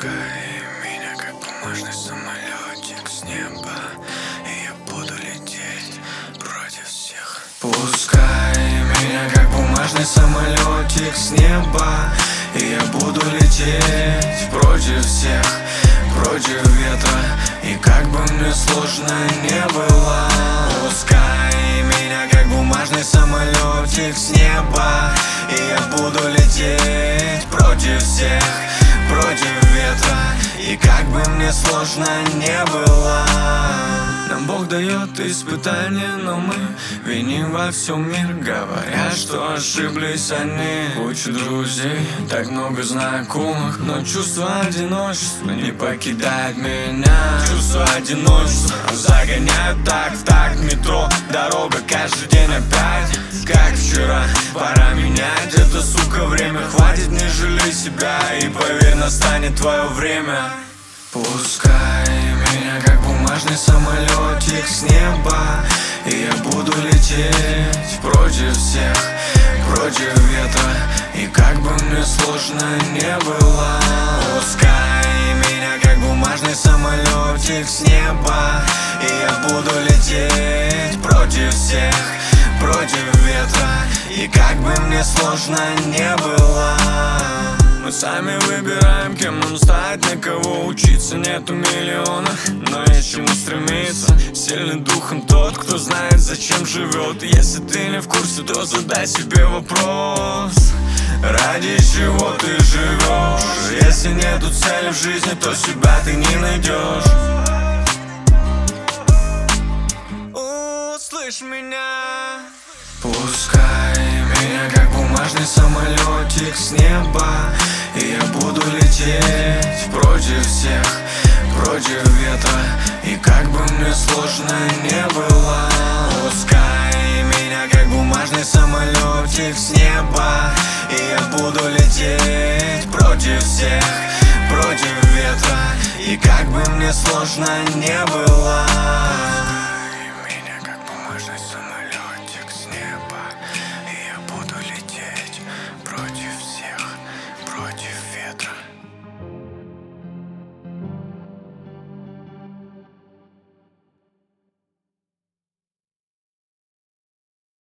Пускай меня как бумажный самолетик с неба, и я буду лететь против всех. Пускай меня как бумажный самолетик с неба, и я буду лететь против всех, против ветра. И как бы мне сложно не было, пускай меня как бумажный самолетик с неба, и я буду лететь против всех, против ветра. И как бы мне сложно не было, нам Бог дает испытания, но мы виним во всем мир. Говорят, что ошиблись они. Куча друзей, так много знакомых, но чувство одиночества не покидает меня. Чувство одиночества загоняют так в такт метро. Дорога каждый день опять, как вчера. Пора менять это, сука, время. Хватит, не жалей себя, и поверь, настанет твое время. Пускай меня как бумажный самолетик с неба, и я буду лететь против всех, против ветра. И как бы мне сложно не было, пускай меня как бумажный самолетик с неба, и я буду лететь против всех, против ветра. И как бы мне сложно не было, мы сами выбираем, кем нам стать, на кого учиться. Нету миллиона, но есть чему стремиться. Сильный духом тот, кто знает, зачем живет. Если ты не в курсе, то задай себе вопрос: ради чего ты живешь? Если нету цели в жизни, то себя ты не найдешь. Услышь меня. Пускай меня как бумажный самолетик с неба, и я буду лететь против всех, против ветра. И как бы мне сложно не было, пускай меня как бумажный самолетик с неба, и я буду лететь против всех, против ветра. И как бы мне сложно не было.